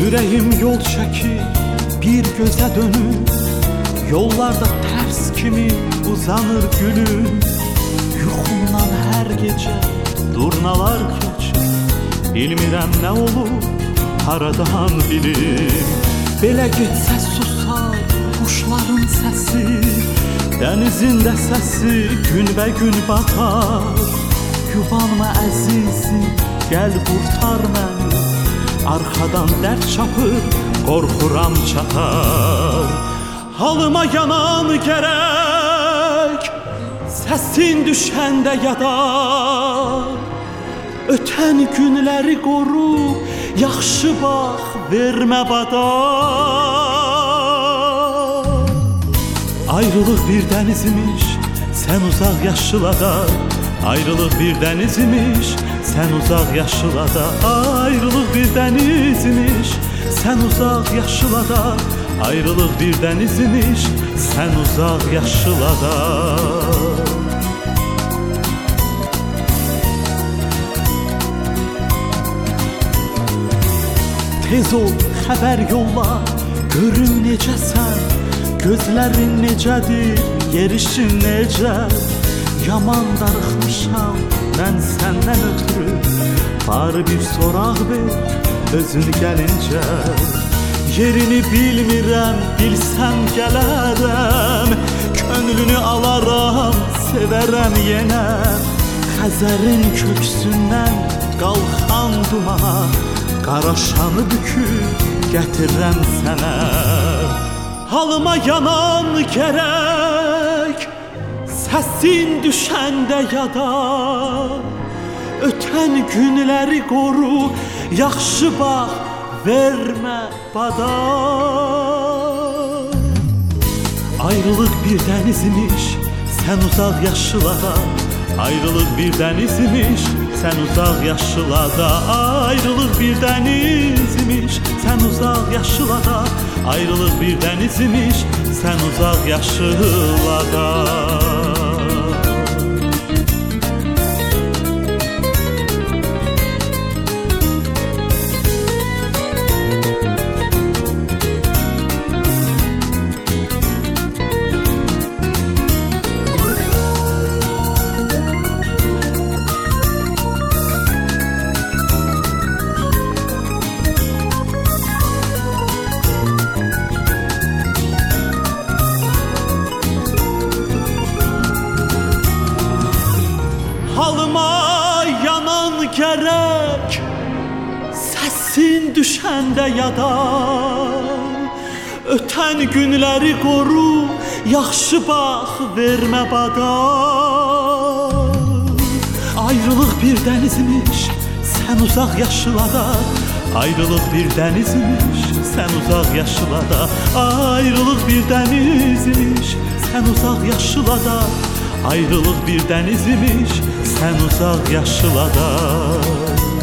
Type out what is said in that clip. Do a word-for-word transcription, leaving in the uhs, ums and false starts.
Ürəyim yol çəkir bir gözə dönür, yollarda tərs kimi uzanır gülüm. Yuxumdan hər gecə durnalar keçir, bilmirəm nə olur, haradan bilim. Belə getsə susar quşların səsi, dənizin də səsi günbəgün batar. Yubanma əzizim, gəl qurtar məni, arxadan dərd çapır, qorxuram çatar. Halıma yanan gərək, səsin düşəndə yada, ötən günləri qoru, yaxşı bax, vermə bada. Ayrılıq bir dənizmiş, sən uzaq yaşılada. Ayrılıq bir dənizmiş, sən uzaq yaşılada. Ayrılıq bir dənizmiş, sən uzaq yaşılada. Ayrılıq bir dənizmiş, sən uzaq yaşılada. Tez ol, xəbər yolla, görüm necəsən, gözlərin necədir, yerişin necə. Yaman darıxmışam mən səndən ötürü, bari bir soraq ver, özün gəlincə. Yerini bilmirəm, bilsəm gələrəm, könlünü alaram, sevərəm yenə. Xəzərin köksündən qalxan duman, qaraşanı büküb gətirəm sənə. Halıma yanan gərək, səsin düşəndə yada, ötən günləri qoru, yaxşı bax, vermə bada. Ayrılıq bir dənizmiş, sən uzaq yaşılada. Ayrılıq bir dənizmiş, sən uzaq yaşılada. Ayrılıq bir dənizmiş, sən uzaq yaşılada. Ayrılıq bir dənizmiş, sən uzaq yaşılada. Halıma yanan gərək, səsin düşəndə yada, ötən günləri qoru, yaxşı bax, vermə bada. Ayrılıq bir dənizmiş, sən uzaq yaşılada. Ayrılıq bir dənizmiş, sən uzaq yaşılada. Ayrılıq bir dənizmiş, sən uzaq yaşılada. Ayrılıq bir dənizmiş, sən uzaq yaşılada.